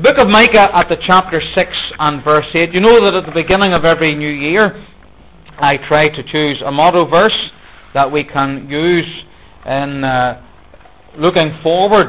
book of Micah at the chapter 6 and verse 8. You know that at the beginning of every new year I try to choose a motto verse that we can use in looking forward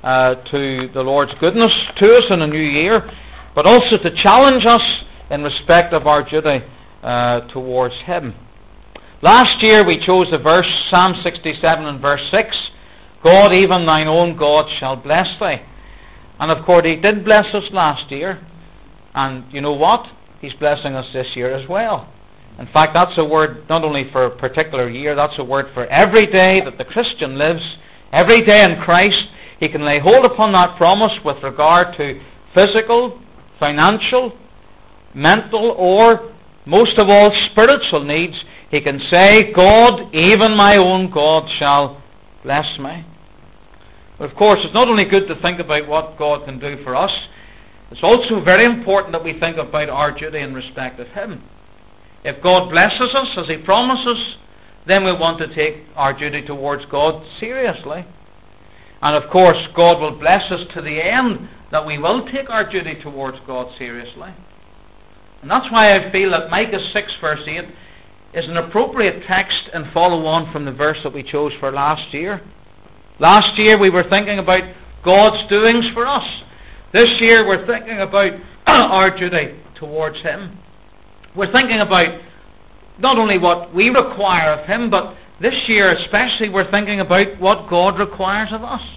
to the Lord's goodness to us in a new year, but also to challenge us in respect of our duty towards Him. Last year we chose the verse, Psalm 67 and verse 6, God, even thine own God, shall bless thee. And of course He did bless us last year, and you know what? He's blessing us this year as well. In fact, that's a word not only for a particular year, that's a word for every day that the Christian lives. Every day in Christ, he can lay hold upon that promise with regard to physical, financial, mental, or most of all spiritual needs. He can say, God, even my own God, shall bless me. But of course, it's not only good to think about what God can do for us, it's also very important that we think about our duty in respect of Him. If God blesses us as He promises, then we want to take our duty towards God seriously. And of course, God will bless us to the end that we will take our duty towards God seriously. And that's why I feel that Micah 6 verse 8 is an appropriate text and follow on from the verse that we chose for last year. Last year we were thinking about God's doings for us. This year we're thinking about our duty towards Him. We're thinking about not only what we require of Him, but this year especially we're thinking about what God requires of us.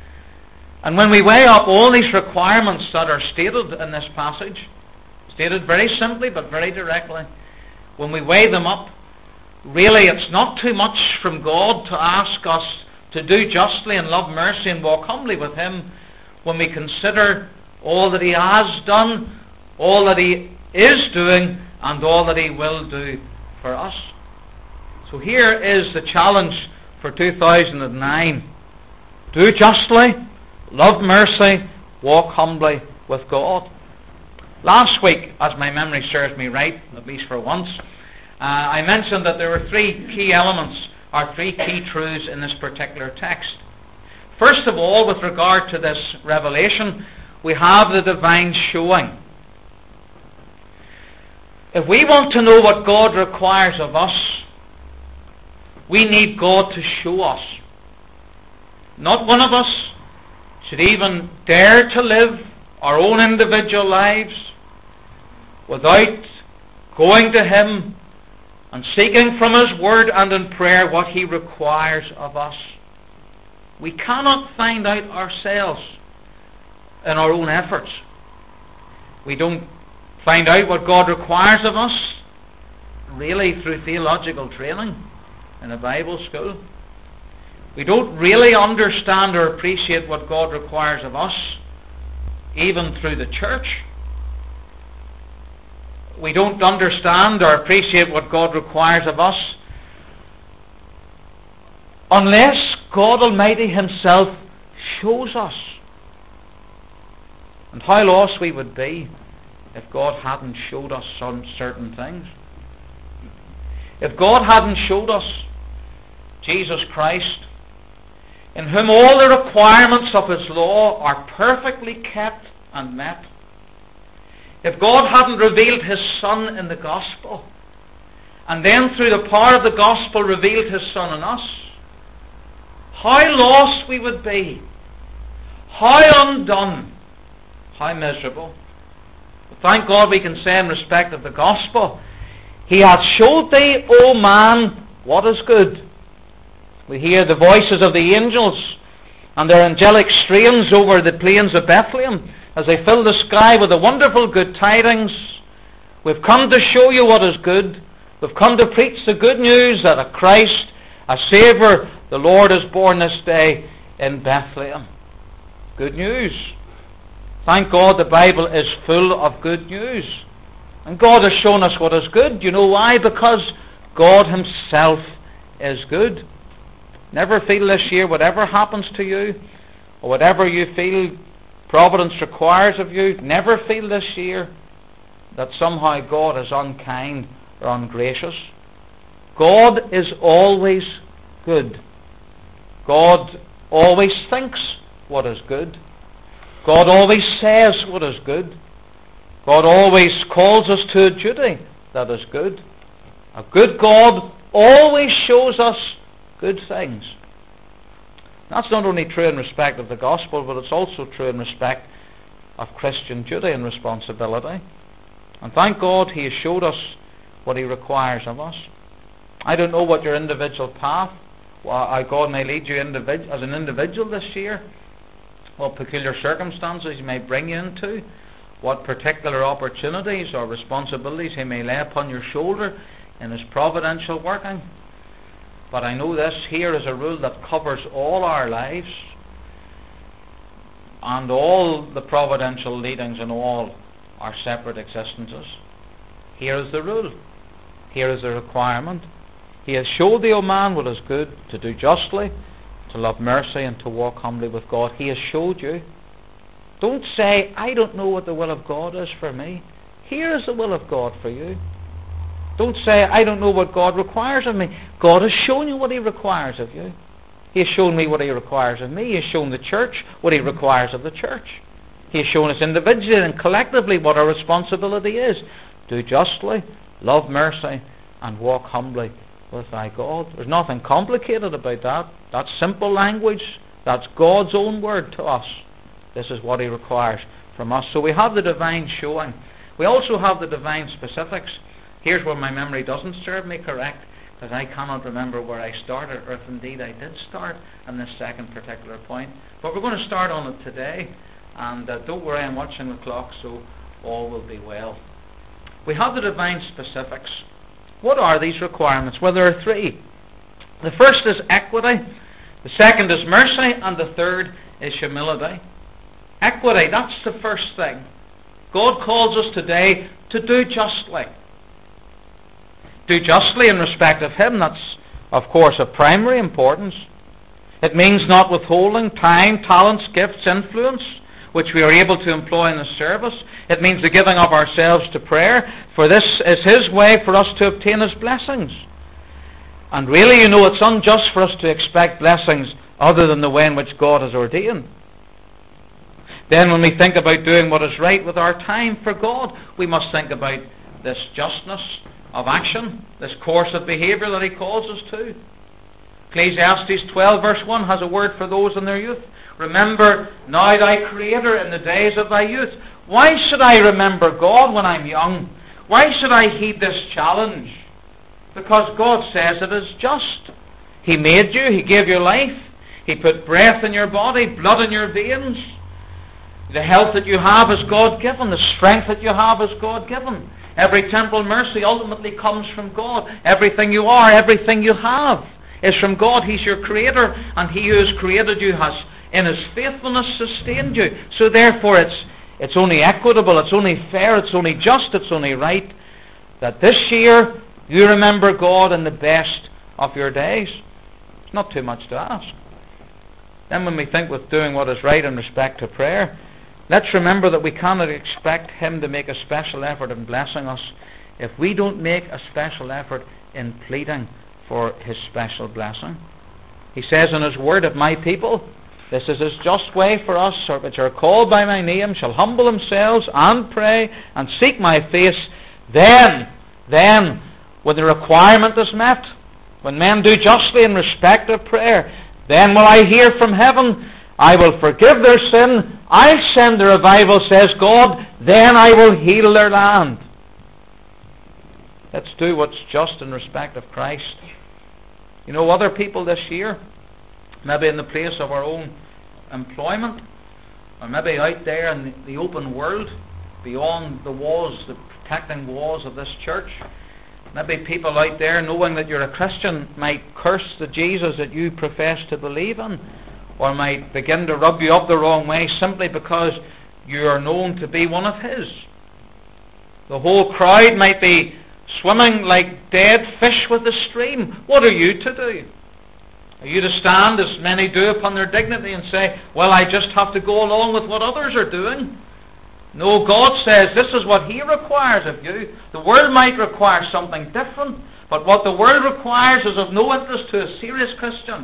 And when we weigh up all these requirements that are stated in this passage, stated very simply but very directly, when we weigh them up, really it's not too much from God to ask us to do justly and love mercy and walk humbly with Him when we consider all that He has done, all that He is doing, and all that He will do for us. So here is the challenge for 2009. Do justly, love mercy, walk humbly with God. Last week, as my memory serves me right, at least for once, I mentioned that there were three key elements, or three key truths in this particular text. First of all, with regard to this revelation, we have the divine showing. If we want to know what God requires of us, we need God to show us. Not one of us should even dare to live our own individual lives without going to Him and seeking from His Word and in prayer what He requires of us. We cannot find out ourselves in our own efforts. We don't find out what God requires of us really through theological training in a Bible school. We don't really understand or appreciate what God requires of us even through the church. We don't understand or appreciate what God requires of us unless God Almighty Himself shows us. And how lost we would be if God hadn't showed us some certain things. If God hadn't showed us Jesus Christ, in whom all the requirements of His law are perfectly kept and met. If God hadn't revealed His Son in the gospel, and then through the power of the gospel revealed His Son in us, how lost we would be, how undone, how miserable. But thank God we can say in respect of the gospel, He hath showed thee, O man, what is good. We hear the voices of the angels and their angelic strains over the plains of Bethlehem as they fill the sky with the wonderful good tidings. We've come to show you what is good. We've come to preach the good news that a Christ, a Saviour, the Lord is born this day in Bethlehem. Good news. Thank God the Bible is full of good news. And God has shown us what is good. You know why? Because God Himself is good. Never feel this year, whatever happens to you, or whatever you feel providence requires of you, never feel this year that somehow God is unkind or ungracious. God is always good. God always thinks what is good. God always says what is good. God always calls us to a duty that is good. A good God always shows us good things. That's not only true in respect of the gospel, but it's also true in respect of Christian duty and responsibility. And thank God He has showed us what He requires of us. I don't know what your individual path, God may lead you as an individual this year, what peculiar circumstances He may bring you into, what particular opportunities or responsibilities He may lay upon your shoulder in His providential working. But I know this, here is a rule that covers all our lives and all the providential leadings in all our separate existences. Here is the rule. Here is the requirement. He has showed thee, O man, what is good, to do justly, to love mercy, and to walk humbly with God. He has showed you. Don't say, I don't know what the will of God is for me. Here is the will of God for you. Don't say, I don't know what God requires of me. God has shown you what He requires of you. He has shown me what He requires of me. He has shown the church what He requires of the church. He has shown us individually and collectively what our responsibility is. Do justly, love mercy, and walk humbly with thy God. There's nothing complicated about that. That's simple language. That's God's own word to us. This is what He requires from us. So we have the divine showing. We also have the divine specifics. Here's where my memory doesn't serve me correct, because I cannot remember where I started, or if indeed I did start on this second particular point. But we're going to start on it today, and don't worry, I'm watching the clock, so all will be well. We have the divine specifics. What are these requirements? Well, there are three. The first is equity, the second is mercy, and the third is humility. Equity, that's the first thing. God calls us today to do justly. Do justly in respect of Him. That's, of course, of primary importance. It means not withholding time, talents, gifts, influence, which we are able to employ in the service. It means the giving of ourselves to prayer, for this is His way for us to obtain His blessings. And really, it's unjust for us to expect blessings other than the way in which God has ordained. Then when we think about doing what is right with our time for God, we must think about this justness of action, this course of behaviour that He calls us to. Ecclesiastes 12 verse 1 has a word for those in their youth. Remember now thy Creator in the days of thy youth. Why should I remember God when I'm young? Why should I heed this challenge? Because God says it is just. He made you, He gave you life, He put breath in your body, blood in your veins. The health that you have is God-given. The strength that you have is God-given. Every temporal mercy ultimately comes from God. Everything you are, everything you have is from God. He's your Creator, and He who has created you has, in His faithfulness, sustained you. So therefore it's only equitable, it's only fair, it's only just, it's only right that this year you remember God in the best of your days. It's not too much to ask. Then when we think with doing what is right in respect to prayer, let's remember that we cannot expect Him to make a special effort in blessing us if we don't make a special effort in pleading for His special blessing. He says in His word, if my people, this is His just way for us, which are called by my name, shall humble themselves and pray and seek my face, then, when the requirement is met, when men do justly in respect of prayer, then will I hear from heaven, I will forgive their sin, I'll send the revival, says God, then I will heal their land. Let's do what's just in respect of Christ. Other people this year, maybe in the place of our own employment, or maybe out there in the open world, beyond the walls, the protecting walls of this church, maybe people out there, knowing that you're a Christian, might curse the Jesus that you profess to believe in, or might begin to rub you up the wrong way simply because you are known to be one of His. The whole crowd might be swimming like dead fish with the stream. What are you to do? Are you to stand, as many do, upon their dignity and say, well, I just have to go along with what others are doing? No, God says this is what He requires of you. The world might require something different, but what the world requires is of no interest to a serious Christian.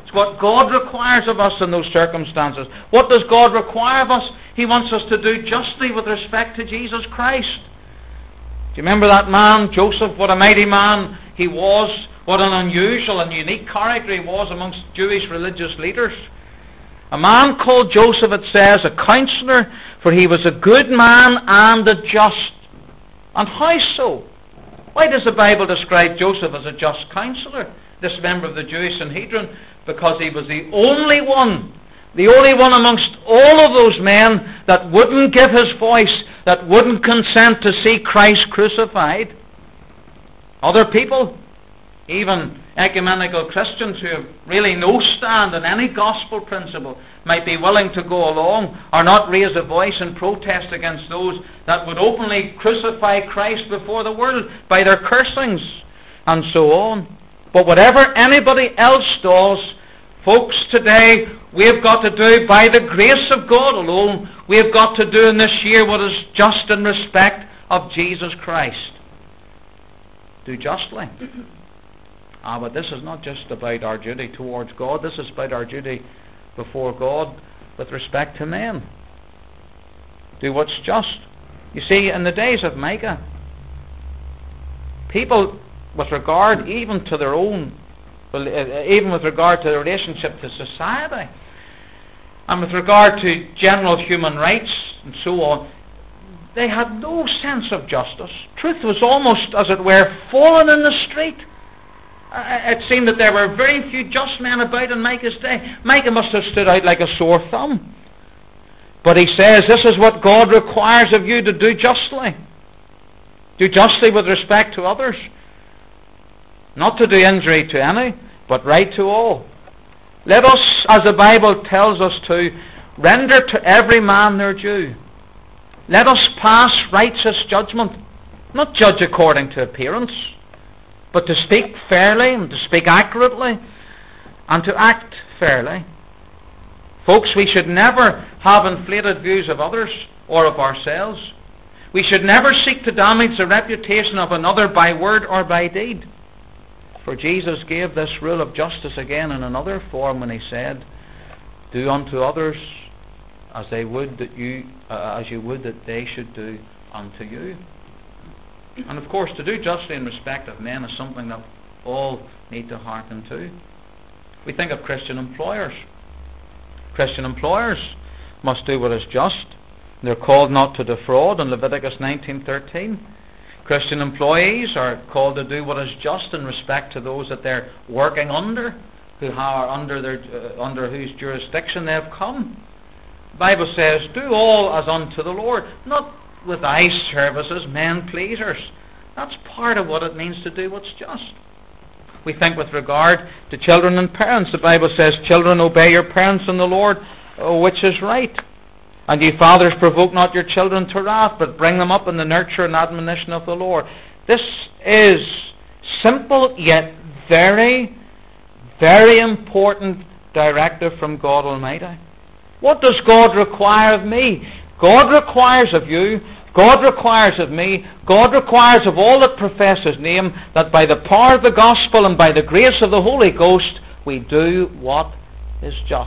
It's what God requires of us in those circumstances. What does God require of us? He wants us to do justly with respect to Jesus Christ. Do you remember that man, Joseph? What a mighty man he was. What an unusual and unique character he was amongst Jewish religious leaders. A man called Joseph, it says, a counselor, for he was a good man and a just. And how so? Why does the Bible describe Joseph as a just counselor, this member of the Jewish Sanhedrin? Because he was the only one amongst all of those men that wouldn't give his voice, that wouldn't consent to see Christ crucified. Other people, even ecumenical Christians who have really no stand on any gospel principle, might be willing to go along or not raise a voice in protest against those that would openly crucify Christ before the world by their cursings and so on. But whatever anybody else does, folks, today we have got to do, by the grace of God alone, we have got to do in this year what is just in respect of Jesus Christ. Do justly. But this is not just about our duty towards God. This is about our duty before God with respect to men. Do what's just. You see, in the days of Micah, people, with regard even to their own, even with regard to their relationship to society, and with regard to general human rights and so on, they had no sense of justice. Truth was almost, as it were, fallen in the street. It seemed that there were very few just men about in Micah's day. Micah must have stood out like a sore thumb. But he says, this is what God requires of you, to do justly. Do justly with respect to others. Not to do injury to any, but right to all. Let us, as the Bible tells us to, render to every man their due. Let us pass righteous judgment, not judge according to appearance, but to speak fairly and to speak accurately and to act fairly. Folks, we should never have inflated views of others or of ourselves. We should never seek to damage the reputation of another by word or by deed. For Jesus gave this rule of justice again in another form when he said, do unto others as you would that they should do unto you. And of course, to do justly in respect of men is something that all need to hearken to. We think of Christian employers. Christian employers must do what is just. They're called not to defraud in Leviticus 19:13. Christian employees are called to do what is just in respect to those that they're working under, who are under whose jurisdiction they have come. The Bible says, do all as unto the Lord, not with eye services, men pleasers. That's part of what it means to do what's just. We think with regard to children and parents. The Bible says, children, obey your parents in the Lord, which is right. And ye fathers, provoke not your children to wrath, but bring them up in the nurture and admonition of the Lord. This is simple yet very, very important directive from God Almighty. What does God require of me? God requires of you, God requires of me, God requires of all that profess His name, that by the power of the gospel and by the grace of the Holy Ghost, we do what is just.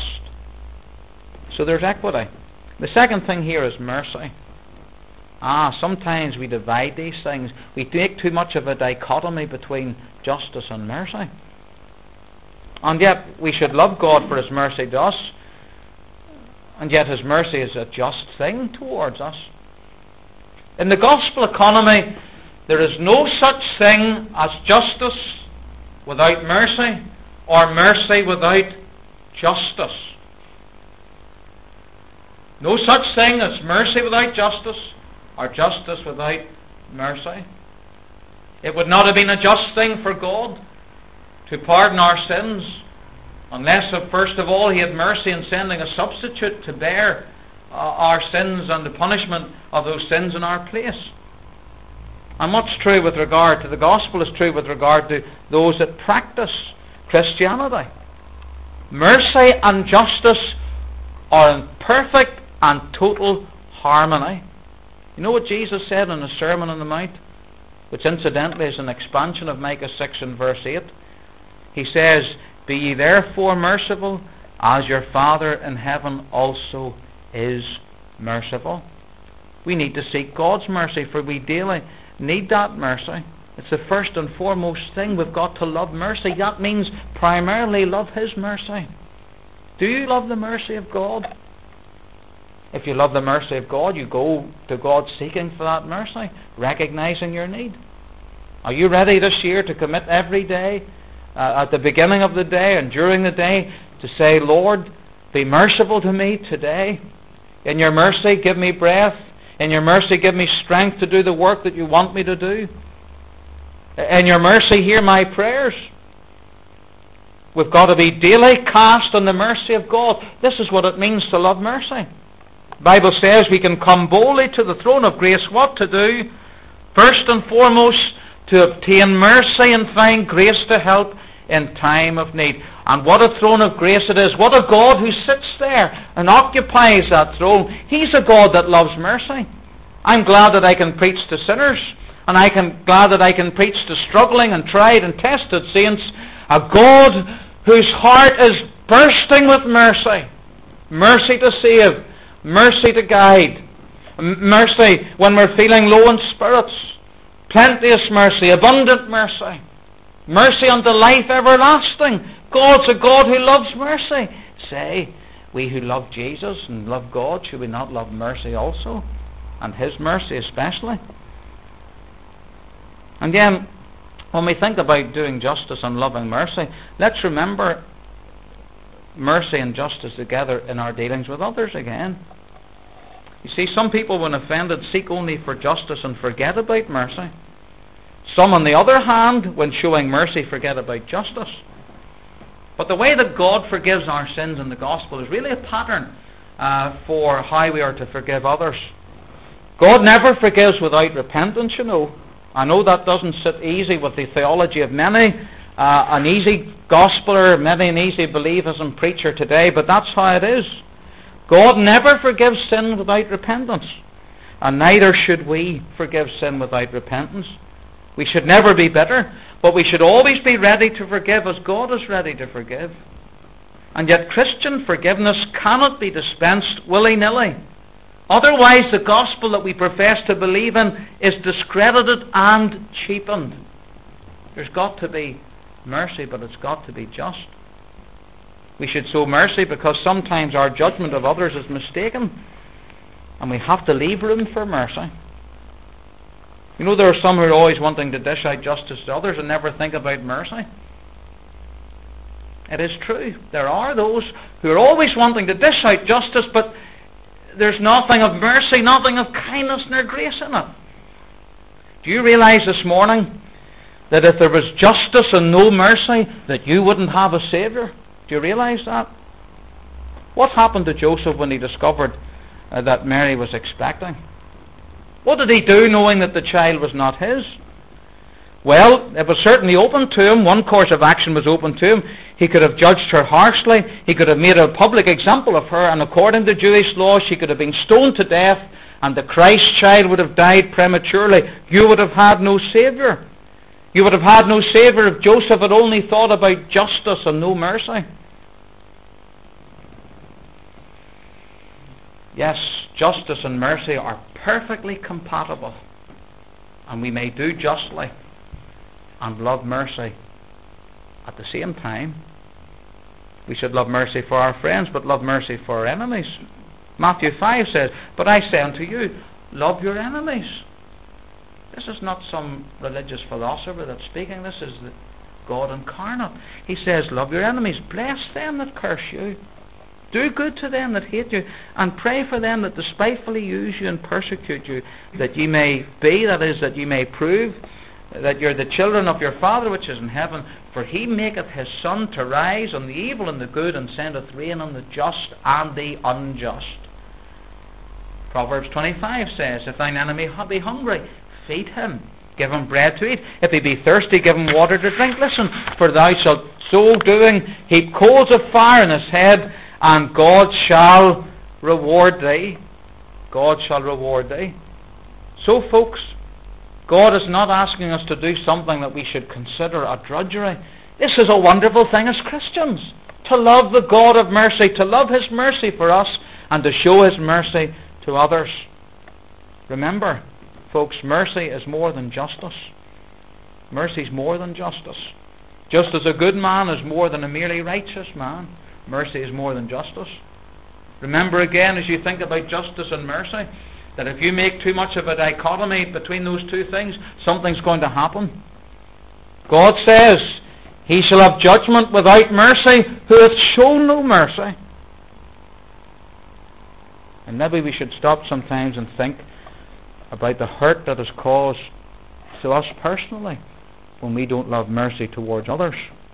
So there's equity. The second thing here is mercy. Sometimes we divide these things. We take too much of a dichotomy between justice and mercy. And yet we should love God for His mercy to us. And yet His mercy is a just thing towards us. In the gospel economy, there is no such thing as justice without mercy, or mercy without justice. No such thing as mercy without justice, or justice without mercy. It would not have been a just thing for God to pardon our sins unless, first of all, He had mercy in sending a substitute to bear our sins and the punishment of those sins in our place. And what's true with regard to the gospel is true with regard to those that practice Christianity. Mercy and justice are in perfect and total harmony. You know what Jesus said in the Sermon on the Mount, which incidentally is an expansion of Micah 6 and verse 8? He says, Be ye therefore merciful, as your Father in heaven also is merciful. We need to seek God's mercy, for we daily need that mercy. It's the first and foremost thing. We've got to love mercy. That means primarily love His mercy. Do you love the mercy of God? If you love the mercy of God, you go to God seeking for that mercy, recognizing your need. Are you ready this year to commit every day, at the beginning of the day and during the day, to say, Lord, be merciful to me today. In your mercy, give me breath. In your mercy, give me strength to do the work that you want me to do. In your mercy, hear my prayers. We've got to be daily cast on the mercy of God. This is what it means to love mercy. The Bible says we can come boldly to the throne of grace. What to do? First and foremost, to obtain mercy and find grace to help in time of need. And what a throne of grace it is. What a God who sits there and occupies that throne. He's a God that loves mercy. I'm glad that I can preach to sinners, and glad that I can preach to struggling and tried and tested saints. A God whose heart is bursting with mercy. Mercy to save. Mercy to guide. Mercy when we're feeling low in spirits. Plenteous mercy. Abundant mercy. Mercy unto life everlasting. God's a God who loves mercy. Say, we who love Jesus and love God, should we not love mercy also? And His mercy especially? And then, when we think about doing justice and loving mercy, let's remember mercy and justice together in our dealings with others again. You see, some people, when offended, seek only for justice and forget about mercy. Some, on the other hand, when showing mercy, forget about justice. But the way that God forgives our sins in the gospel is really a pattern for how we are to forgive others. God never forgives without repentance, you know. I know that doesn't sit easy with the theology of many an easy gospeler, many an easy believism preacher today, but that's how it is. God never forgives sin without repentance, and neither should we forgive sin without repentance. We should never be bitter, but we should always be ready to forgive as God is ready to forgive. And yet Christian forgiveness cannot be dispensed willy-nilly. Otherwise the gospel that we profess to believe in is discredited and cheapened. There's got to be mercy, but it's got to be just. We should show mercy because sometimes our judgment of others is mistaken, and we have to leave room for mercy. You know, there are some who are always wanting to dish out justice to others and never think about mercy. It is true. There are those who are always wanting to dish out justice, but there's nothing of mercy, nothing of kindness nor grace in it. Do you realize this morning that if there was justice and no mercy, that you wouldn't have a Saviour? Do you realize that? What happened to Joseph when he discovered that Mary was expecting? What did he do knowing that the child was not his? Well, it was certainly open to him. One course of action was open to him. He could have judged her harshly. He could have made a public example of her, and according to Jewish law, she could have been stoned to death, and the Christ child would have died prematurely. You would have had no Saviour. You would have had no Saviour if Joseph had only thought about justice and no mercy. Yes, justice and mercy are perfectly compatible, and we may do justly and love mercy at the same time. We should love mercy for our friends, but love mercy for our enemies. Matthew 5 says, "But I say unto you, love your enemies." This is not some religious philosopher that's speaking. This is the God incarnate. He says, love your enemies, bless them that curse you, do good to them that hate you, and pray for them that despitefully use you and persecute you, that ye may be, that is, that ye may prove that you're the children of your Father which is in heaven, for He maketh His sun to rise on the evil and the good, and sendeth rain on the just and the unjust. Proverbs 25 says, if thine enemy be hungry, feed him, give him bread to eat. If he be thirsty, give him water to drink. Listen, for thou shalt so doing heap coals of fire in his head, and God shall reward thee. God shall reward thee. So, folks, God is not asking us to do something that we should consider a drudgery. This is a wonderful thing as Christians, to love the God of mercy, to love His mercy for us, and to show His mercy to others. Remember, folks, mercy is more than justice. Mercy is more than justice. Just as a good man is more than a merely righteous man, mercy is more than justice. Remember again, as you think about justice and mercy, that if you make too much of a dichotomy between those two things, something's going to happen. God says, He shall have judgment without mercy, who hath shown no mercy. And maybe we should stop sometimes and think about the hurt that is caused to us personally when we don't love mercy towards others.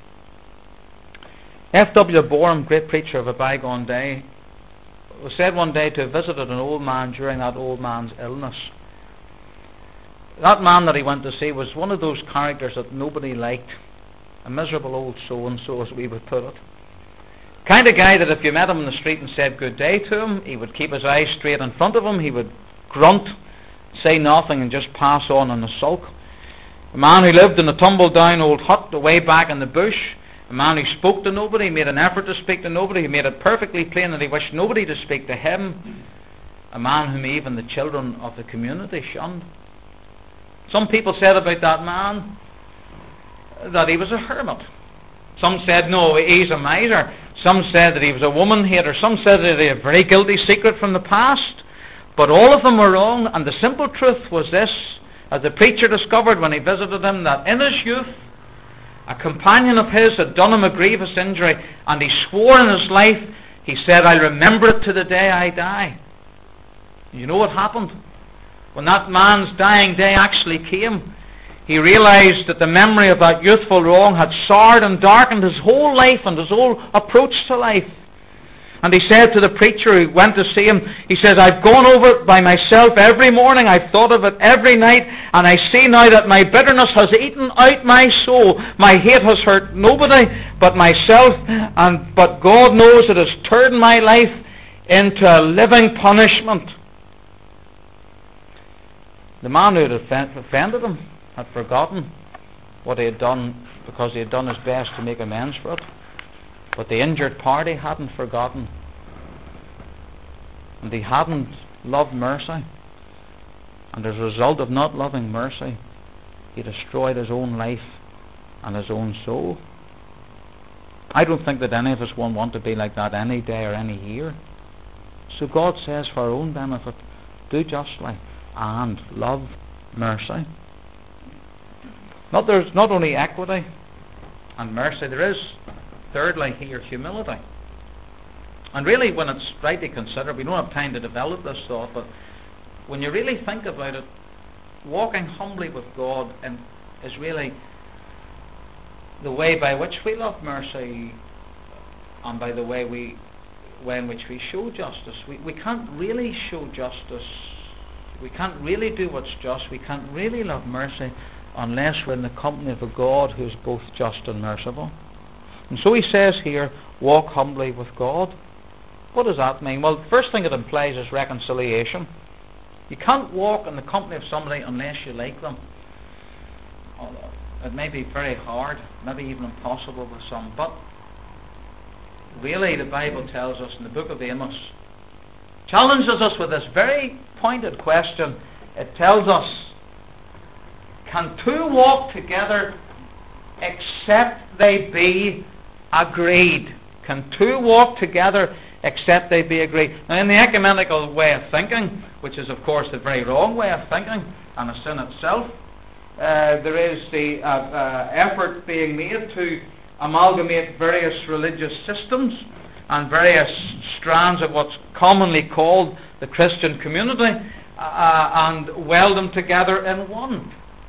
F.W. Boreham, great preacher of a bygone day, was said one day to have visited an old man during that old man's illness. That man that he went to see was one of those characters that nobody liked. A miserable old so-and-so, as we would put it. Kind of guy that if you met him in the street and said good day to him, he would keep his eyes straight in front of him, he would grunt, say nothing, and just pass on in a sulk. A man who lived in a tumble-down old hut away back in the bush. A man who spoke to nobody, made an effort to speak to nobody, he made it perfectly plain that he wished nobody to speak to him. A man whom even the children of the community shunned. Some people said about that man that he was a hermit. Some said, no, he's a miser. Some said that he was a woman hater. Some said that he had a very guilty secret from the past. But all of them were wrong, and the simple truth was this, as the preacher discovered when he visited him, that in his youth, a companion of his had done him a grievous injury, and he swore in his life, he said, I'll remember it to the day I die. You know what happened? When that man's dying day actually came, he realized that the memory of that youthful wrong had soured and darkened his whole life and his whole approach to life. And he said to the preacher who went to see him, he says, I've gone over it by myself every morning, I've thought of it every night, and I see now that my bitterness has eaten out my soul. My hate has hurt nobody but myself, but God knows it has turned my life into a living punishment. The man who had offended him had forgotten what he had done because he had done his best to make amends for it. But the injured party hadn't forgotten. And he hadn't loved mercy. And as a result of not loving mercy, he destroyed his own life and his own soul. I don't think that any of us want to be like that any day or any year. So God says, for our own benefit, do justly and love mercy. There's not only equity and mercy, there is, thirdly, here, humility. And really, when it's rightly considered, we don't have time to develop this thought, but when you really think about it, walking humbly with God is really the way by which we love mercy and by the way in which we show justice. We can't really show justice. We can't really do what's just. We can't really love mercy unless we're in the company of a God who is both just and merciful. And so he says here, walk humbly with God. What does that mean? Well, the first thing it implies is reconciliation. You can't walk in the company of somebody unless you like them. It may be very hard, maybe even impossible with some, but really the Bible tells us in the book of Amos, challenges us with this very pointed question. It tells us, can two walk together except they be agreed? Can two walk together except they be agreed? Now, in the ecumenical way of thinking, which is of course the very wrong way of thinking and a sin itself, there is the effort being made to amalgamate various religious systems and various strands of what's commonly called the Christian community and weld them together in one.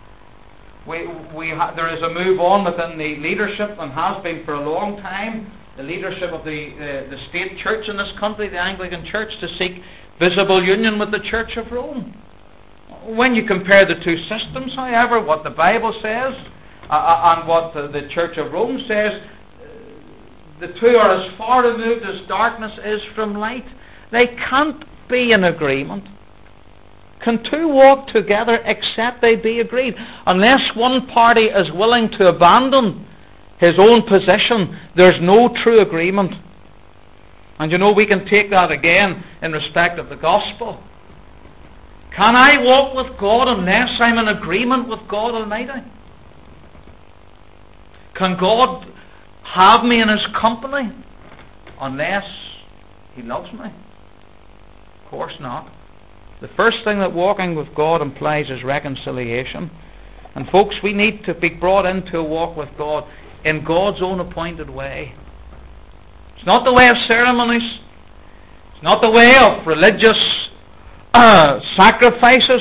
There is a move on within the leadership, and has been for a long time, the leadership of the state church in this country, the Anglican Church, to seek visible union with the Church of Rome. When you compare the two systems, however, what the Bible says and what the Church of Rome says, the two are as far removed as darkness is from light. They can't be in agreement. Can two walk together except they be agreed? Unless one party is willing to abandon his own position, there's no true agreement. And we can take that again in respect of the gospel. Can I walk with God unless I'm in agreement with God Almighty? Can God have me in His company unless He loves me? Of course not. The first thing that walking with God implies is reconciliation. And folks, we need to be brought into a walk with God in God's own appointed way. It's not the way of ceremonies. It's not the way of religious sacrifices.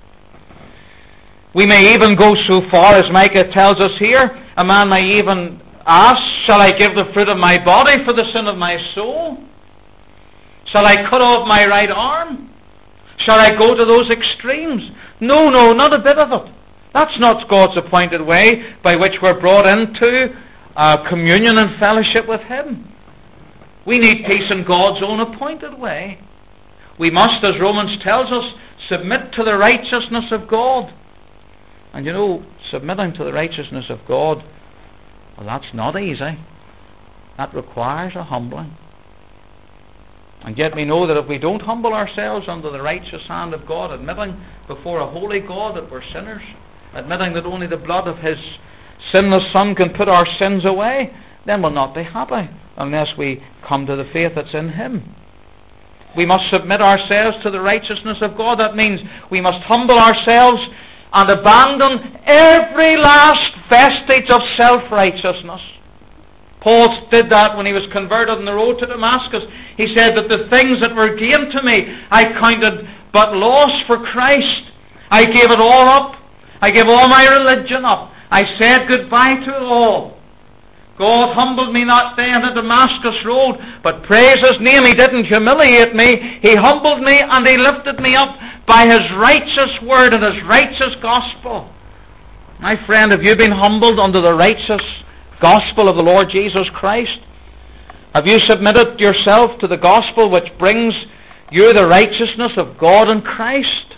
We may even go so far, as Micah tells us here, a man may even ask, shall I give the fruit of my body for the sin of my soul? Shall I cut off my right arm? Shall I go to those extremes? No, not a bit of it. That's not God's appointed way by which we're brought into communion and fellowship with Him. We need peace in God's own appointed way. We must, as Romans tells us, submit to the righteousness of God. And submitting to the righteousness of God, well, that's not easy. That requires a humbling. And yet we know that if we don't humble ourselves under the righteous hand of God, admitting before a holy God that we're sinners, admitting that only the blood of His sinless Son can put our sins away, then we'll not be happy unless we come to the faith that's in Him. We must submit ourselves to the righteousness of God. That means we must humble ourselves and abandon every last vestige of self-righteousness. Paul did that when he was converted on the road to Damascus. He said that the things that were gained to me, I counted but loss for Christ. I gave it all up. I gave all my religion up. I said goodbye to it all. God humbled me not there on the Damascus road, but praise His name, He didn't humiliate me. He humbled me and He lifted me up by His righteous word and His righteous gospel. My friend, have you been humbled under the righteous gospel of the Lord Jesus Christ? Have you submitted yourself to the gospel which brings you the righteousness of God in Christ?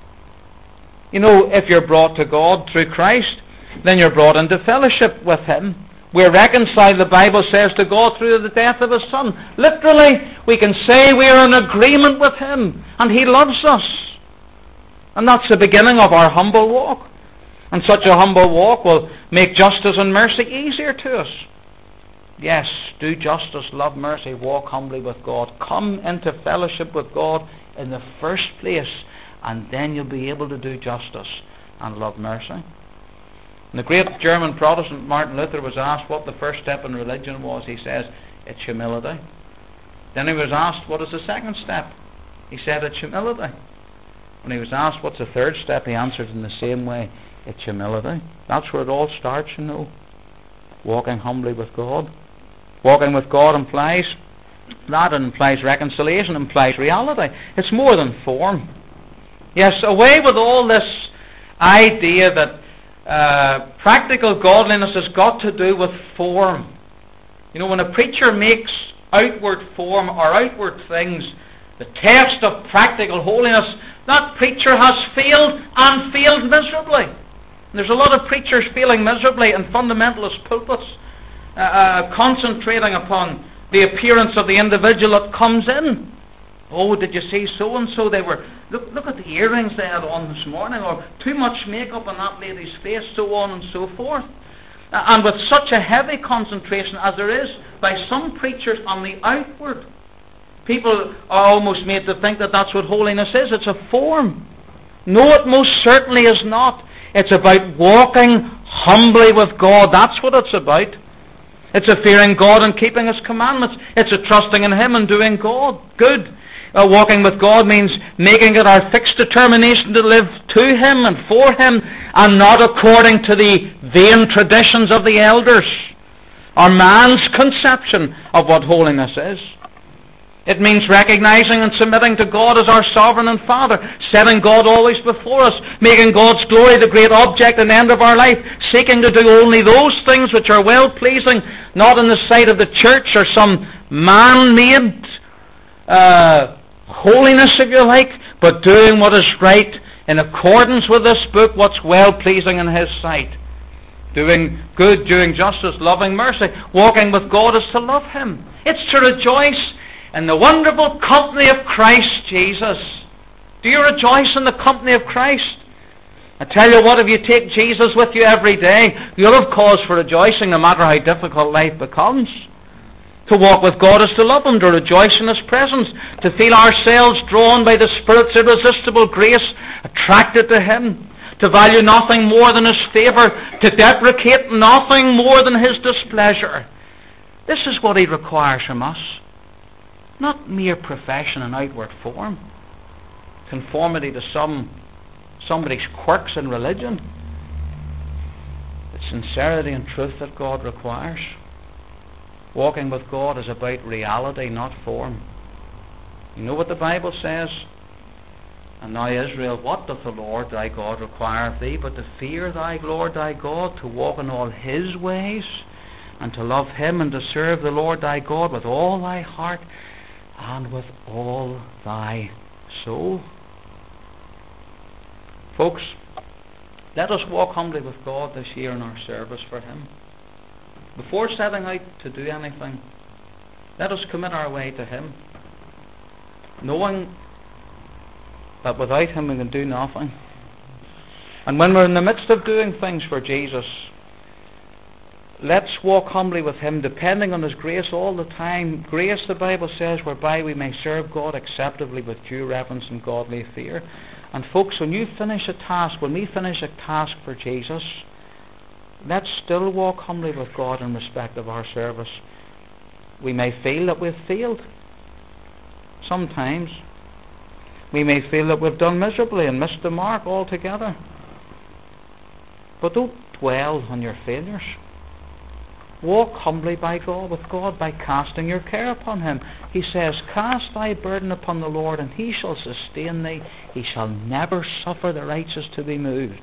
If you're brought to God through Christ, then you're brought into fellowship with Him. We're reconciled, the Bible says, to God through the death of His Son. Literally, we can say we're in agreement with Him, and He loves us. And that's the beginning of our humble walk. And such a humble walk will make justice and mercy easier to us. Yes, do justice, love mercy, walk humbly with God. Come into fellowship with God in the first place, and then you'll be able to do justice and love mercy. And the great German Protestant Martin Luther was asked what the first step in religion was. He says, it's humility. Then he was asked, what is the second step? He said, it's humility. When he was asked, what's the third step? He answered in the same way, it's humility. That's where it all starts, walking humbly with God. Walking with God implies that, it implies reconciliation, implies reality. It's more than form. Yes, away with all this idea that practical godliness has got to do with form. When a preacher makes outward form or outward things the test of practical holiness, that preacher has failed and failed miserably. And there's a lot of preachers failing miserably in fundamentalist pulpits, concentrating upon the appearance of the individual that comes in. Oh, did you see so-and-so? They were, look at the earrings they had on this morning, or too much makeup on that lady's face, so on and so forth. And with such a heavy concentration as there is by some preachers on the outward, people are almost made to think that that's what holiness is. It's a form. No, it most certainly is not. It's about walking humbly with God. That's what it's about. It's a fearing God and keeping His commandments. It's a trusting in Him and doing good. Walking with God means making it our fixed determination to live to Him and for Him, and not according to the vain traditions of the elders or man's conception of what holiness is. It means recognizing and submitting to God as our sovereign and Father, setting God always before us, making God's glory the great object and end of our life, seeking to do only those things which are well-pleasing, not in the sight of the church or some man-made holiness, if you like, but doing what is right in accordance with this book, what's well-pleasing in His sight. Doing good, doing justice, loving mercy. Walking with God is to love Him. It's to rejoice in the wonderful company of Christ Jesus. Do you rejoice in the company of Christ? I tell you what, if you take Jesus with you every day, you'll have cause for rejoicing no matter how difficult life becomes. To walk with God is to love Him, to rejoice in His presence, to feel ourselves drawn by the Spirit's irresistible grace, attracted to Him, to value nothing more than His favour, to deprecate nothing more than His displeasure. This is what He requires from us. Not mere profession and outward form, conformity to somebody's quirks in religion. It's sincerity and truth that God requires. Walking with God is about reality, not form. You know what the Bible says? And now, Israel, what doth the Lord thy God require of thee, but to fear thy Lord thy God, to walk in all His ways, and to love Him, and to serve the Lord thy God with all thy heart and with all thy soul. Folks, let us walk humbly with God this year in our service for Him. Before setting out to do anything, let us commit our way to Him, knowing that without Him we can do nothing. And when we're in the midst of doing things for Jesus, let's walk humbly with Him, depending on His grace all the time. Grace, the Bible says, whereby we may serve God acceptably with due reverence and godly fear. And folks, when you finish a task, when we finish a task for Jesus, let's still walk humbly with God in respect of our service. We may feel that we've failed. Sometimes we may feel that we've done miserably and missed the mark altogether. But don't dwell on your failures. Walk humbly with God by casting your care upon Him. He says, cast thy burden upon the Lord, and He shall sustain thee. He shall never suffer the righteous to be moved.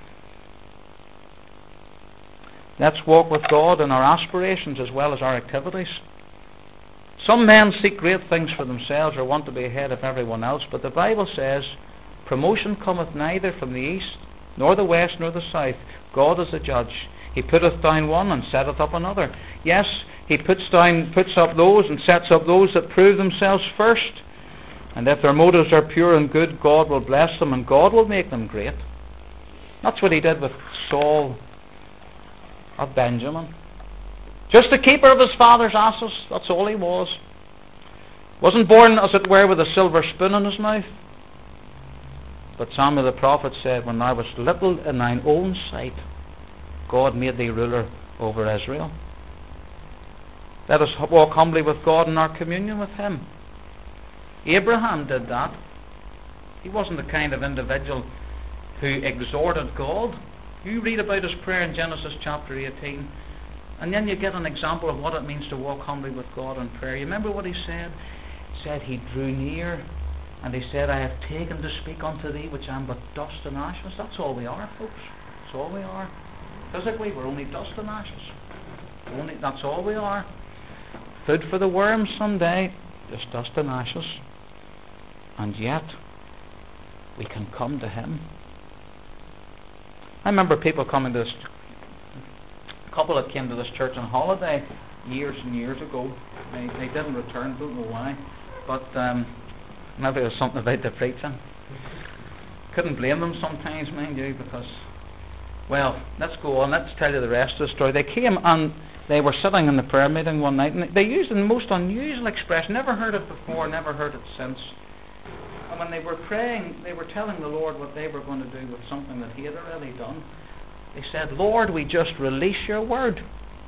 Let's walk with God in our aspirations as well as our activities. Some men seek great things for themselves or want to be ahead of everyone else, but the Bible says, promotion cometh neither from the east, nor the west, nor the south. God is the judge. He putteth down one and setteth up another. Yes, He puts up those and sets up those that prove themselves first. And if their motives are pure and good, God will bless them and God will make them great. That's what He did with Saul of Benjamin. Just a keeper of his father's asses, that's all he was. Wasn't born, as it were, with a silver spoon in his mouth. But Samuel the prophet said, when thou wast little in thine own sight, God made thee ruler over Israel. Let us walk humbly with God in our communion with Him. Abraham did that. He wasn't the kind of individual who exhorted God. You read about his prayer in Genesis chapter 18, and then you get an example of what it means to walk humbly with God in prayer. You remember what he said? He said he drew near, and he said, I have taken to speak unto thee, which I am but dust and ashes. That's all we are, folks. That's all we are. Physically, we're only dust and ashes. That's all we are. Food for the worms someday, just dust and ashes. And yet, we can come to Him. I remember people coming to this, a couple that came to this church on holiday years and years ago. They didn't return, don't know why. But maybe it was something about the preaching. Couldn't blame them sometimes, mind you, because, well, let's go on. Let's tell you the rest of the story. They came and they were sitting in the prayer meeting one night, and they used the most unusual expression. Never heard it before, never heard it since. And when they were praying, they were telling the Lord what they were going to do with something that He had already done. They said, Lord, we just release your word.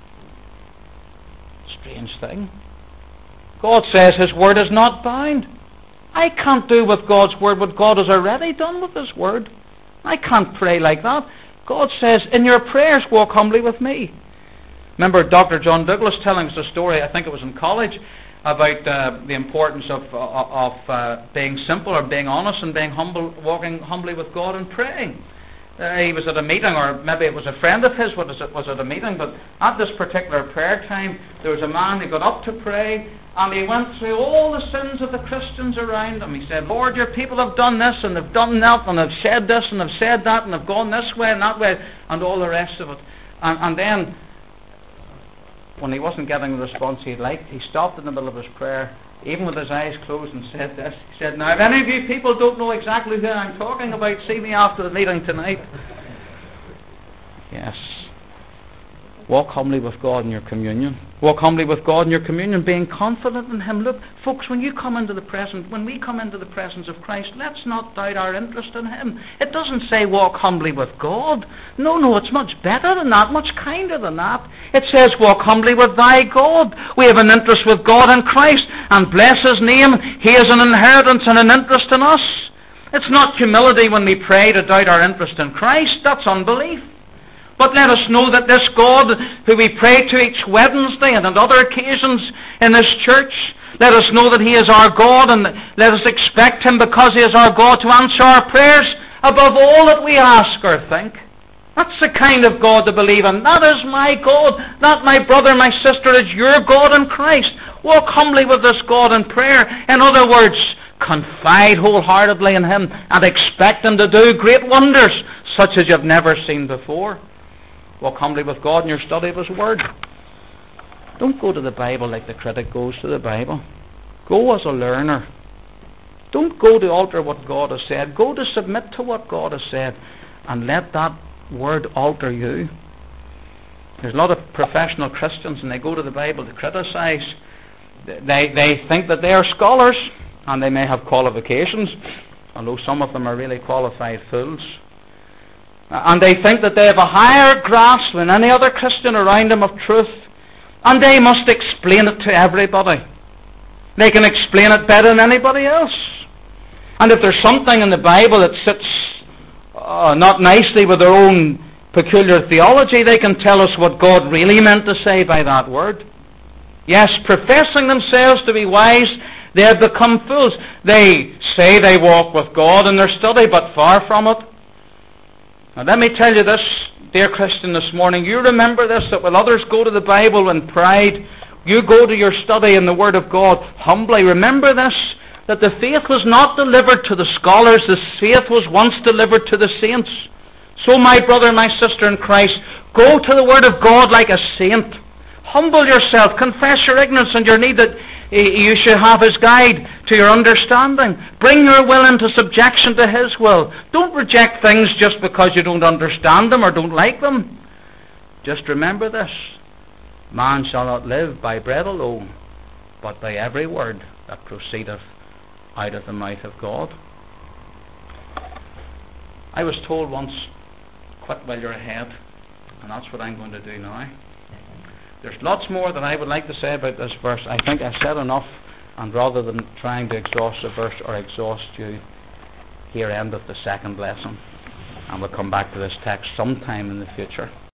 Strange thing. God says His word is not bound. I can't do with God's word what God has already done with His word. I can't pray like that. God says, in your prayers, walk humbly with me. Remember Dr. John Douglas telling us a story, I think it was in college, about the importance of being simple or being honest and being humble, walking humbly with God and praying. He was at a meeting, or maybe it was a friend of his was at a meeting, but at this particular prayer time, there was a man who got up to pray, and he went through all the sins of the Christians around him. He said, Lord, your people have done this, and they've done that, and they've said this, and they've said that, and they've gone this way and that way, and all the rest of it. And then, when he wasn't getting the response he'd liked, he stopped in the middle of his prayer, even with his eyes closed, and said this. He said, "Now, if any of you people don't know exactly who I'm talking about, see me after the meeting tonight." Yes. Walk humbly with God in your communion. Walk humbly with God in your communion, being confident in Him. Look, folks, when we come into the presence of Christ, let's not doubt our interest in Him. It doesn't say walk humbly with God. No, it's much better than that, much kinder than that. It says walk humbly with thy God. We have an interest with God in Christ, and bless His name, He has an inheritance and an interest in us. It's not humility when we pray to doubt our interest in Christ. That's unbelief. But let us know that this God who we pray to each Wednesday and on other occasions in this church, let us know that He is our God, and let us expect Him, because He is our God, to answer our prayers above all that we ask or think. That's the kind of God to believe in. That is my God. That, my brother, my sister, is your God in Christ. Walk humbly with this God in prayer. In other words, confide wholeheartedly in Him and expect Him to do great wonders such as you've never seen before. Walk humbly with God in your study of His Word. Don't go to the Bible like the critic goes to the Bible. Go as a learner. Don't go to alter what God has said. Go to submit to what God has said, and let that Word alter you. There's a lot of professional Christians, and they go to the Bible to criticize. They think that they are scholars, and they may have qualifications, although some of them are really qualified fools. And they think that they have a higher grasp than any other Christian around them of truth, and they must explain it to everybody. They can explain it better than anybody else. And if there's something in the Bible that sits not nicely with their own peculiar theology, they can tell us what God really meant to say by that word. Yes, professing themselves to be wise, they have become fools. They say they walk with God in their study, but far from it. Now let me tell you this, dear Christian, this morning. You remember this, that when others go to the Bible in pride, you go to your study in the Word of God humbly. Remember this, that the faith was not delivered to the scholars. The faith was once delivered to the saints. So, my brother, my sister in Christ, go to the Word of God like a saint. Humble yourself. Confess your ignorance and your need that you should have His guide to your understanding. Bring your will into subjection to His will. Don't reject things just because you don't understand them or don't like them. Just remember this: man shall not live by bread alone, but by every word that proceedeth out of the mouth of God. I was told once, quit while you're ahead, and that's what I'm going to do now. There's lots more that I would like to say about this verse. I think I've said enough, and rather than trying to exhaust the verse or exhaust you, here endeth the second lesson, and we'll come back to this text sometime in the future.